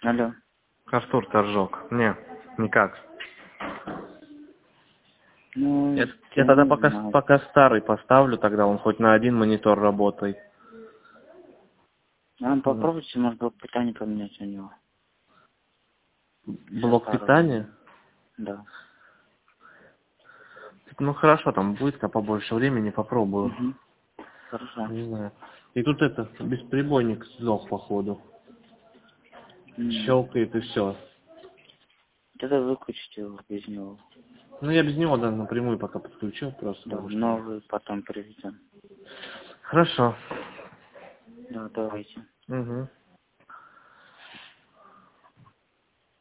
Алло. Артур Торжок. Не, никак. Ну, Я тогда пока старый поставлю, тогда он хоть на один монитор работает. Попробуйте, может, блок питания поменять у него. Блок питания? Да. Ну хорошо, там будет побольше времени, попробую. Угу. Хорошо. Не знаю. И тут бесперебойник сдох, походу. Щелкает и все. Тогда выключите его без него. Ну я без него, да, напрямую пока подключил просто. Да, Потому что... новый потом привезем. Хорошо. Да, давайте. Угу.